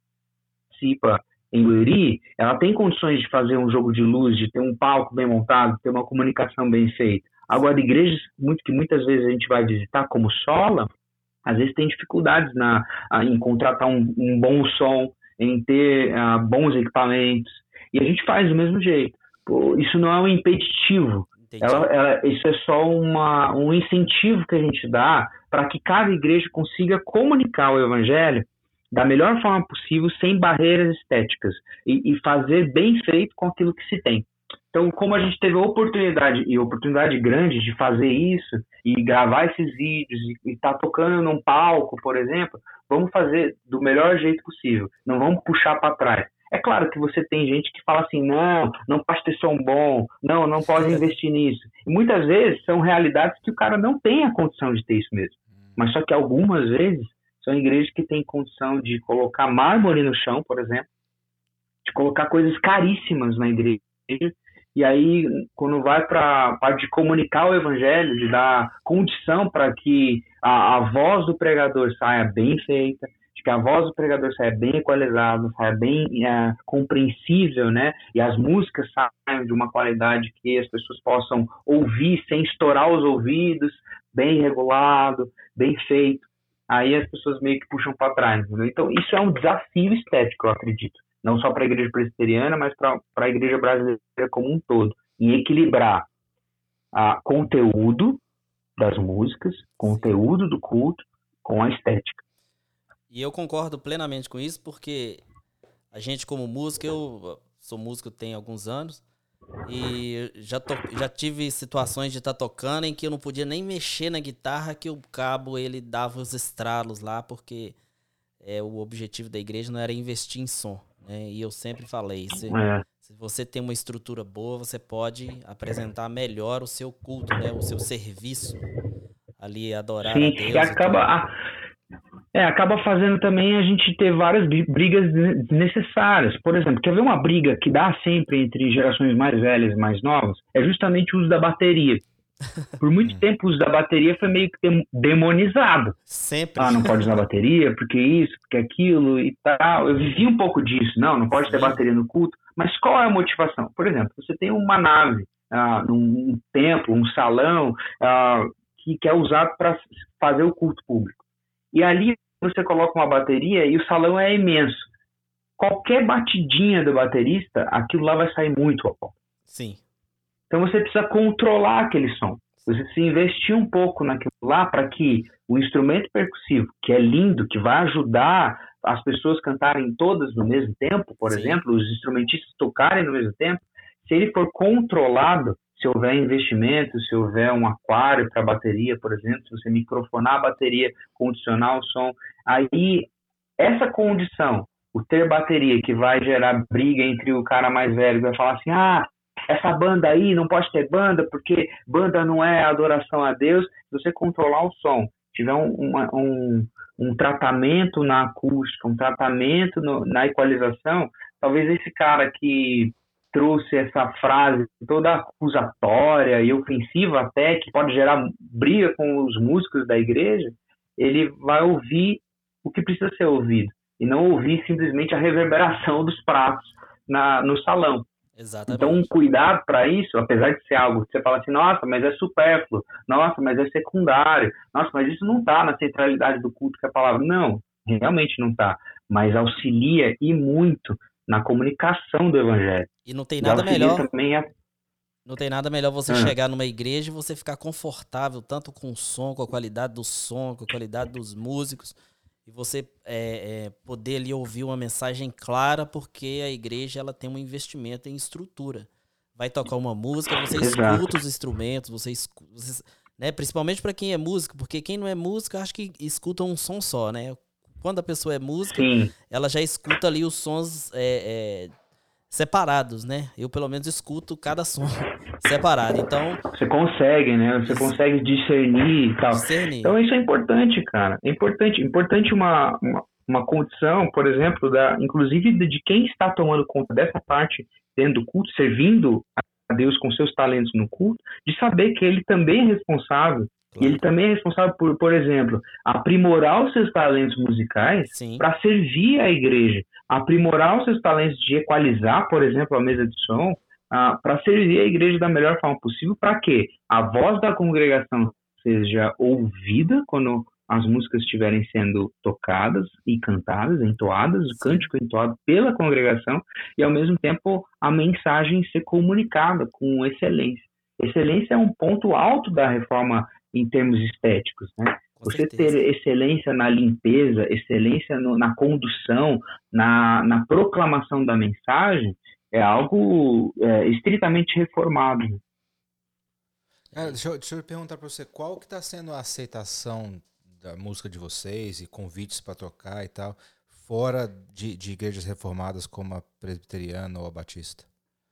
participa em Goiânia, ela tem condições de fazer um jogo de luz, de ter um palco bem montado, ter uma comunicação bem feita. Agora, igrejas muito, que muitas vezes a gente vai visitar, como Sola, às vezes tem dificuldades na, em contratar um, um bom som, em ter uh, bons equipamentos, e a gente faz do mesmo jeito. Pô, isso não é um impeditivo, ela, ela, isso é só uma, um incentivo que a gente dá para que cada igreja consiga comunicar o evangelho da melhor forma possível, sem barreiras estéticas, e, e fazer bem feito com aquilo que se tem. Então, como a gente teve a oportunidade, e oportunidade grande de fazer isso, e gravar esses vídeos, e estar tá tocando num palco, por exemplo, vamos fazer do melhor jeito possível, não vamos puxar para trás. É claro que você tem gente que fala assim, não, não pode ter som bom, não, não pode investir nisso. E muitas vezes são realidades que o cara não tem a condição de ter isso mesmo. Mas só que algumas vezes são igrejas que têm condição de colocar mármore no chão, por exemplo, de colocar coisas caríssimas na igreja, e aí, quando vai para a parte de comunicar o evangelho, de dar condição para que a, a voz do pregador saia bem feita, de que a voz do pregador saia bem equalizada, saia bem é, compreensível, né? E as músicas saiam de uma qualidade que as pessoas possam ouvir sem estourar os ouvidos, bem regulado, bem feito. Aí as pessoas meio que puxam para trás, entendeu? Então, isso é um desafio estético, eu acredito. Não só para a igreja presbiteriana, mas para a igreja brasileira como um todo, em equilibrar o conteúdo das músicas, conteúdo do culto, com a estética. E eu concordo plenamente com isso, porque a gente como músico, eu sou músico tem alguns anos, e já, to, já tive situações de estar tá tocando em que eu não podia nem mexer na guitarra, que o cabo ele dava os estralos lá, porque é, o objetivo da igreja não era investir em som, né? E eu sempre falei, se, É. se você tem uma estrutura boa, você pode apresentar melhor o seu culto, né? O seu serviço ali, adorar Sim, a e Deus e acaba, tudo. a- é, acaba fazendo também a gente ter várias bri- brigas desne- desnecessárias. Por exemplo, quer ver uma briga que dá sempre entre gerações mais velhas e mais novas? É justamente o uso da bateria. Por muito Hum. tempo, o uso da bateria foi meio que dem- demonizado. Sempre. Ah, não pode usar bateria, porque isso, porque aquilo e tal. Eu vivi um pouco disso. Não, não pode ter Sim. bateria no culto. Mas qual é a motivação? Por exemplo, você tem uma nave, ah, um templo, um salão, ah, que, que é usado para fazer o culto público. E ali você coloca uma bateria e o salão é imenso. Qualquer batidinha do baterista, aquilo lá vai sair muito alto. Sim. Então você precisa controlar aquele som. Você se investir um pouco naquilo lá para que o instrumento percussivo, que é lindo, que vai ajudar as pessoas cantarem todas no mesmo tempo, por Sim. exemplo, os instrumentistas tocarem no mesmo tempo, se ele for controlado, se houver investimento, se houver um aquário para a bateria, por exemplo, se você microfonar a bateria, condicionar o som, aí essa condição, o ter bateria que vai gerar briga entre o cara mais velho, que vai falar assim, ah, essa banda aí não pode ter banda, porque banda não é adoração a Deus. Se você controlar o som, tiver um, uma, um, um tratamento na acústica, um tratamento no, na equalização, talvez esse cara que trouxe essa frase toda acusatória e ofensiva até, que pode gerar briga com os músicos da igreja, ele vai ouvir o que precisa ser ouvido, e não ouvir simplesmente a reverberação dos pratos na, no salão. Exatamente. Então, um cuidado para isso, apesar de ser algo que você fala assim, nossa, mas é supérfluo, nossa, mas é secundário, nossa, mas isso não está na centralidade do culto que é a palavra. Não, realmente não está, mas auxilia e muito na comunicação do evangelho. E não tem E nada auxilia melhor. também a... Não tem nada melhor você Ah. chegar numa igreja e você ficar confortável, tanto com o som, com a qualidade do som, com a qualidade dos músicos, e você é, é, poder ali ouvir uma mensagem clara, porque a igreja ela tem um investimento em estrutura. Vai tocar uma música, você Exato. escuta os instrumentos, você escuta, você, né, principalmente para quem é músico, porque quem não é músico acho que escuta um som só, né? Quando a pessoa é música, Sim, ela já escuta ali os sons é, é, separados, né? Eu, pelo menos, escuto cada som separado. Então, você consegue, né? Você Isso. consegue discernir e tal. discernir. Então isso é importante, cara. É importante, importante uma, uma, uma condição, por exemplo, da, inclusive de, de quem está tomando conta dessa parte dentro do culto, servindo a Deus com seus talentos no culto, de saber que ele também é responsável. Claro. E ele também é responsável por, por exemplo, aprimorar os seus talentos musicais Sim. para servir a igreja, aprimorar os seus talentos de equalizar, por exemplo, a mesa de som, ah, para servir a igreja da melhor forma possível, para que a voz da congregação seja ouvida quando as músicas estiverem sendo tocadas e cantadas, entoadas, o Sim. cântico entoado pela congregação, e ao mesmo tempo a mensagem ser comunicada com excelência. Excelência é um ponto alto da reforma em termos estéticos, né? Com Você certeza. ter excelência na limpeza, excelência no, na condução, na, na proclamação da mensagem, é algo é, estritamente reformado. Cara, deixa eu, deixa eu perguntar pra você, qual que tá sendo a aceitação da música de vocês e convites pra tocar e tal, fora de, de igrejas reformadas como a presbiteriana ou a batista?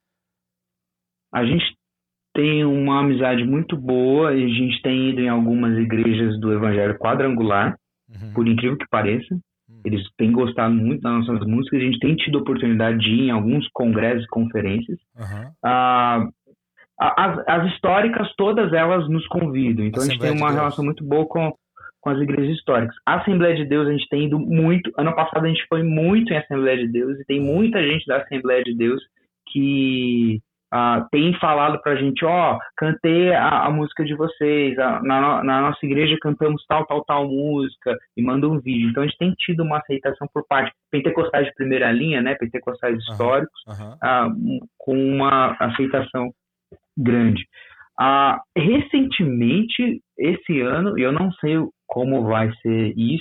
A gente tem uma amizade muito boa e a gente tem ido em algumas igrejas do Evangelho Quadrangular, Uhum. por incrível que pareça. Eles têm gostado muito das nossas músicas, a gente tem tido a oportunidade de ir em alguns congressos e conferências. Uhum. Ah, as, as históricas, todas elas nos convidam, então Assembleia a gente tem de uma Deus. relação muito boa com, com as igrejas históricas. A Assembleia de Deus a gente tem ido muito, ano passado a gente foi muito em Assembleia de Deus, e tem muita gente da Assembleia de Deus que uh, tem falado pra gente, ó, oh, cantei a, a música de vocês, a, na, na nossa igreja cantamos tal, tal, tal música, e manda um vídeo. Então a gente tem tido uma aceitação por parte pentecostais de primeira linha, né, pentecostais históricos, Uhum. uh, com uma aceitação grande. Uh, recentemente, esse ano, eu não sei como vai ser isso,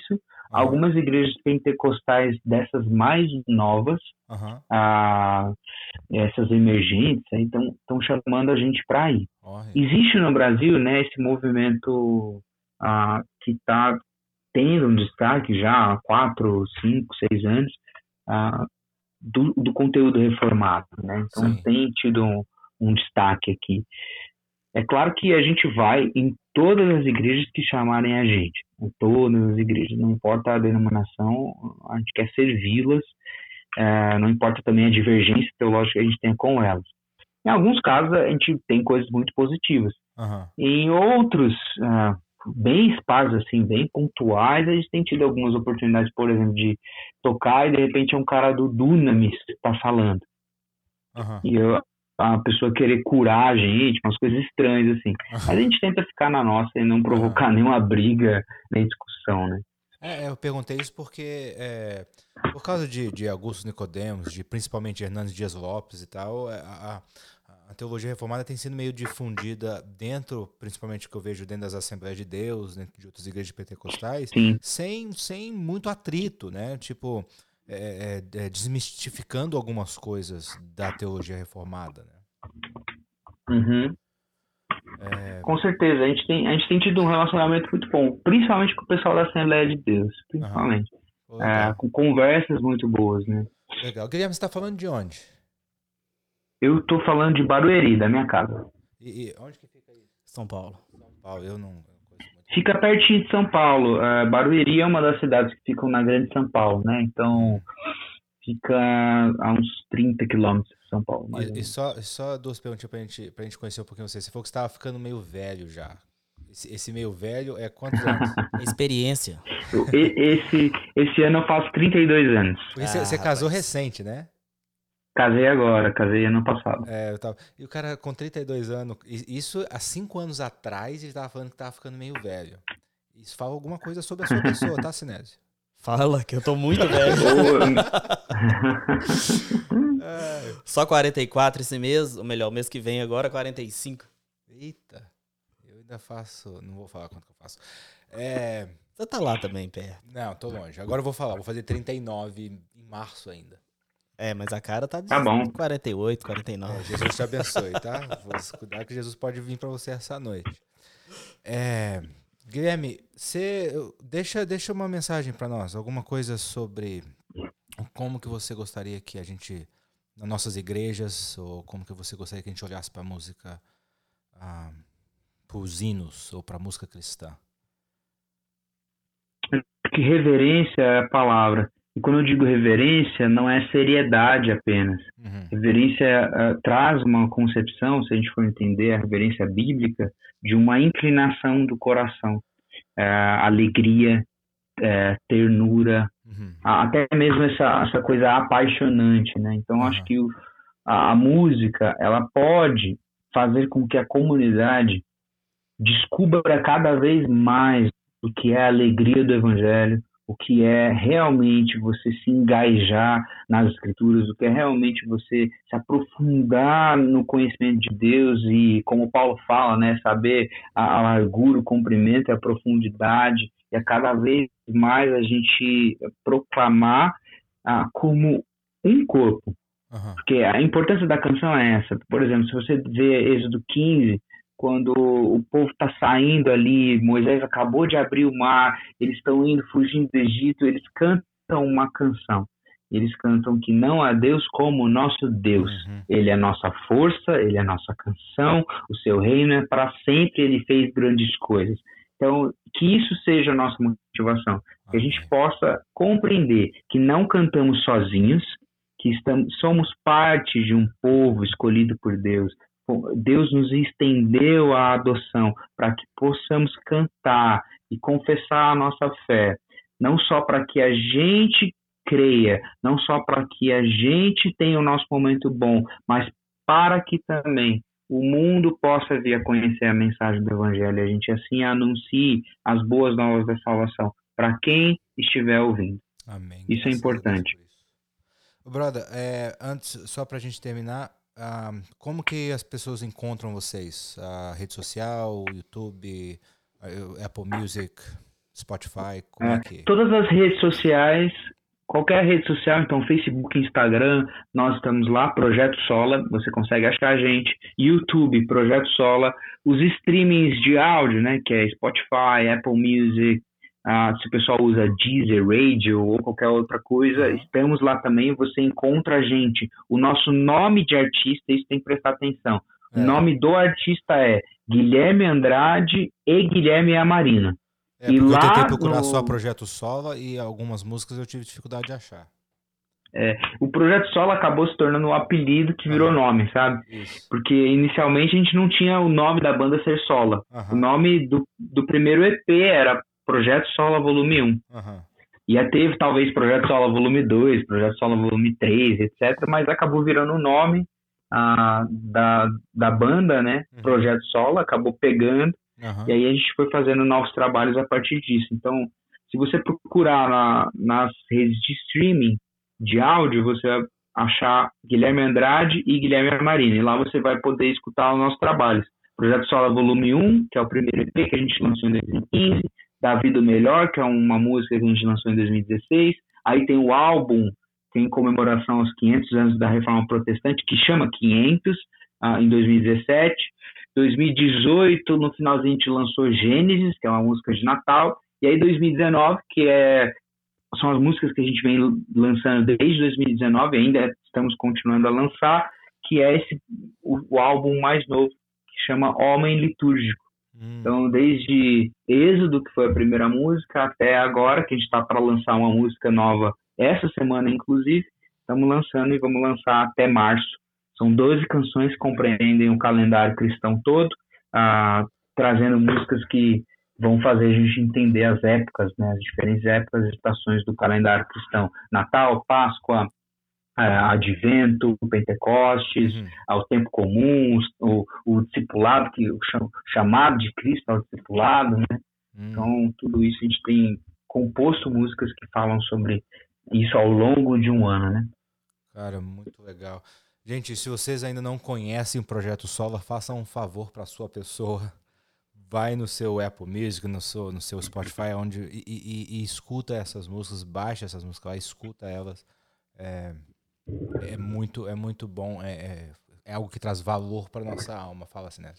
Algumas igrejas pentecostais dessas mais novas, Aham. ah, essas emergentes, estão chamando a gente para ir. Olha. Existe no Brasil, né, esse movimento ah, que está tendo um destaque já há quatro, cinco, seis anos, ah, do, do conteúdo reformado, né? Então Sim. tem tido um, um destaque aqui. É claro que a gente vai em todas as igrejas que chamarem a gente, em todas as igrejas, não importa a denominação, a gente quer servi-las, é, não importa também a divergência teológica que a gente tem com elas. Em alguns casos a gente tem coisas muito positivas. Aham. Em outros, ah, bem espaços, assim, bem pontuais, a gente tem tido algumas oportunidades, por exemplo, de tocar e de repente é um cara do Dunamis que está falando. Aham. E eu, a pessoa querer curar a gente, umas coisas estranhas, assim. Mas a gente tenta ficar na nossa e não provocar nenhuma briga, nem discussão, né? É, eu perguntei isso porque, é, por causa de, de Augusto Nicodemos, de principalmente Hernandes Dias Lopes e tal, é, a, a, a teologia reformada tem sido meio difundida dentro, principalmente que eu vejo dentro das Assembleias de Deus, dentro de outras igrejas pentecostais, Sim. sem, sem muito atrito, né? Tipo, é, é, é, desmistificando algumas coisas da teologia reformada, né? Uhum. É, Com certeza, a gente, tem, a gente tem tido um relacionamento muito bom, principalmente com o pessoal da Assembleia de Deus, principalmente. pô, É, legal. com conversas muito boas, né? Legal. Guilherme, você está falando de onde? Eu tô falando de Barueri, da minha casa. E, e onde que fica isso? São Paulo. São Paulo, eu não, eu não conheço muito. Fica pertinho de São Paulo. É, Barueri é uma das cidades que ficam na Grande São Paulo, né? Então, Hum. fica a uns trinta quilômetros de São Paulo, mais ou E, e menos. só, só duas perguntinhas pra gente, pra gente conhecer um pouquinho você. Você falou que você estava ficando meio velho já. Esse, esse meio velho é quantos anos? É experiência. Eu- e- esse, esse ano eu faço trinta e dois anos. Porque você, Ah, você casou rapaz. recente, né? Casei agora, casei ano passado. É, eu tava... E o cara com trinta e dois anos, e- isso há cinco anos atrás, ele tava falando que tava ficando meio velho. Isso fala alguma coisa sobre a sua pessoa, tá, Sinésio? Fala que eu tô muito velho. É. Só quarenta e quatro esse mês, ou melhor, o mês que vem agora, quarenta e cinco. Eita, eu ainda faço. Não vou falar quanto que eu faço. É. Você tá lá também, perto. Não, tô longe. Agora eu vou falar, vou fazer trinta e nove em março ainda. É, mas a cara tá de Tá bom. quarenta e oito, quarenta e É, nove. Jesus te abençoe, tá? Vou cuidar que Jesus pode vir pra você essa noite. É, Guilherme, você deixa, deixa uma mensagem pra nós, alguma coisa sobre como que você gostaria que a gente, nas nossas igrejas, ou como que você gostaria que a gente olhasse pra música, ah, pros hinos, ou pra música cristã. Que reverência é a palavra. E quando eu digo reverência, não é seriedade apenas. Uhum. Reverência uh, traz uma concepção, se a gente for entender a reverência bíblica, de uma inclinação do coração. Uh, alegria, uh, ternura, Uhum. até mesmo essa, essa coisa apaixonante, né? Então, Uhum. acho que o, a, a música, ela pode fazer com que a comunidade descubra cada vez mais o que é a alegria do Evangelho, o que é realmente você se engajar nas Escrituras, o que é realmente você se aprofundar no conhecimento de Deus e, como Paulo fala, né, saber a, a largura, o comprimento e a profundidade, e a cada vez mais a gente proclamar ah, como um corpo. Uhum. Porque a importância da canção é essa. Por exemplo, se você vê Êxodo quinze, quando o povo está saindo ali, Moisés acabou de abrir o mar, eles estão indo, fugindo do Egito, eles cantam uma canção. Eles cantam que não há Deus como o nosso Deus. Uhum. Ele é nossa força, ele é nossa canção, o seu reino é para sempre, ele fez grandes coisas. Então, que isso seja a nossa motivação. Que a gente possa compreender que não cantamos sozinhos, que estamos, somos parte de um povo escolhido por Deus. Deus nos estendeu a adoção para que possamos cantar e confessar a nossa fé, não só para que a gente creia, não só para que a gente tenha o nosso momento bom, mas para que também o mundo possa vir a conhecer a mensagem do Evangelho e a gente assim anuncie as boas novas da salvação para quem estiver ouvindo. Amém. Isso Graças é importante. a Deus por isso. Brother, é, antes, só pra gente terminar, uh, como que as pessoas encontram vocês? A rede social, YouTube, Apple Music, Spotify, como é, É, que... todas as redes sociais, qualquer rede social, então Facebook, Instagram, nós estamos lá, Projeto Sola, você consegue achar a gente, YouTube, Projeto Sola, os streamings de áudio, né, que é Spotify, Apple Music, ah, se o pessoal usa Deezer, Radio ou qualquer outra coisa, Uhum. estamos lá também, você encontra a gente, o nosso nome de artista, isso tem que prestar atenção, É. o nome do artista é Guilherme Andrade e Guilherme Amarino. É, E porque eu tentei lá procurar no- só Projeto Sola e algumas músicas eu tive dificuldade de achar. É, o Projeto Sola acabou se tornando um apelido que virou Aham. nome, sabe? Isso. Porque inicialmente a gente não tinha o nome da banda ser Sola. Aham. O nome do, do primeiro E P era Projeto Sola Volume um. Aham. E teve talvez Projeto Sola Volume dois, Projeto Sola Volume três, etcétera. Mas acabou virando o nome ah, da, da banda, né? Uhum. Projeto Sola, acabou pegando. Aham. E aí a gente foi fazendo novos trabalhos a partir disso. Então, se você procurar na, nas redes de streaming de áudio, você vai achar Guilherme Andrade e Guilherme Amarino. E lá você vai poder escutar os nossos trabalhos. Projeto Sola Volume um, que é o primeiro E P que a gente lançou em dois mil e quinze. Davi do Melhor, que é uma música que a gente lançou em dois mil e dezesseis. Aí tem o álbum, que é em comemoração aos quinhentos anos da Reforma Protestante, que chama quinhentos, ah, em dois mil e dezessete. dois mil e dezoito, no finalzinho, a gente lançou Gênesis, que é uma música de Natal. E aí dois mil e dezenove, que é, são as músicas que a gente vem lançando desde dois mil e dezenove, ainda estamos continuando a lançar, que é esse, o, o álbum mais novo, que chama Homem Litúrgico. Hum. Então, desde Êxodo, que foi a primeira música, até agora, que a gente está para lançar uma música nova essa semana, inclusive, estamos lançando e vamos lançar até março. São doze canções que compreendem o calendário cristão todo, ah, trazendo músicas que vão fazer a gente entender as épocas, né, as diferentes épocas e estações do calendário cristão. Natal, Páscoa, ah, Advento, Pentecostes, Uhum. ao tempo comum, o, o discipulado, que, o chamado de Cristo ao discipulado, né? Hum. Então, tudo isso a gente tem composto músicas que falam sobre isso ao longo de um ano, né? Cara, muito legal. Gente, se vocês ainda não conhecem o Projeto Sola, façam um favor para sua pessoa. Vai no seu Apple Music, no seu, no seu Spotify, onde, e, e, e escuta essas músicas, baixa essas músicas lá, escuta elas. É, é, muito, é muito bom, é, é, é algo que traz valor para nossa alma. Fala assim, né?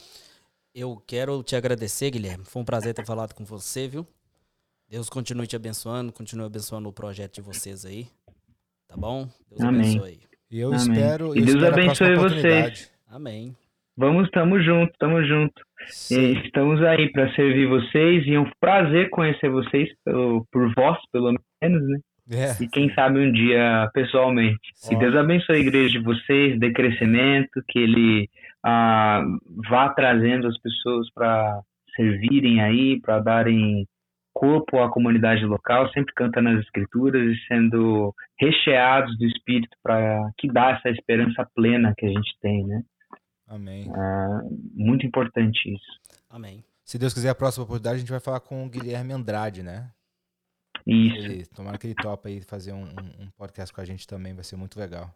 Eu quero te agradecer, Guilherme. Foi um prazer ter falado com você, viu? Deus continue te abençoando, continue abençoando o projeto de vocês aí. Tá bom? Deus Amém. abençoe. E eu Amém. espero, E eu Deus espero a próxima abençoe oportunidade. vocês. Amém. Vamos, estamos juntos, estamos juntos. Sim. Estamos aí para servir vocês e é um prazer conhecer vocês pelo, por voz, pelo menos, né? É. E quem sabe um dia pessoalmente. Sim. E Deus abençoe a igreja de vocês, dê crescimento, que Ele ah, vá trazendo as pessoas para servirem aí, para darem corpo à comunidade local, sempre cantando as escrituras e sendo recheados do Espírito para que dá essa esperança plena que a gente tem, né? Amém. É muito importante isso. Amém. Se Deus quiser, a próxima oportunidade a gente vai falar com o Guilherme Andrade, né? Isso. Ele, tomara que ele topa aí fazer um, um, um podcast com a gente também, vai ser muito legal.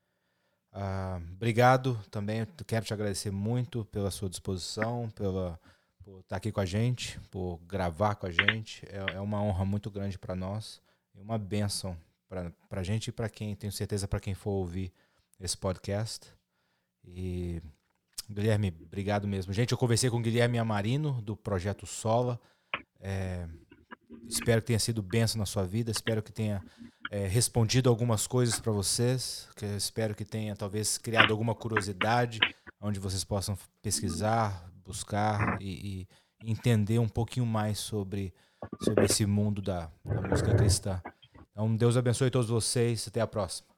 Ah, obrigado também, eu quero te agradecer muito pela sua disposição, pela, por estar aqui com a gente, por gravar com a gente. É, é uma honra muito grande para nós e uma bênção para a gente e para quem, tenho certeza, para quem for ouvir esse podcast. E Guilherme, obrigado mesmo. Gente, eu conversei com o Guilherme Amarino, do Projeto Sola. É, espero que tenha sido bênção na sua vida. Espero que tenha é, respondido algumas coisas para vocês. Que eu espero que tenha, talvez, criado alguma curiosidade, onde vocês possam pesquisar, buscar e, e entender um pouquinho mais sobre, sobre esse mundo da, da música cristã. Então, Deus abençoe todos vocês. Até a próxima.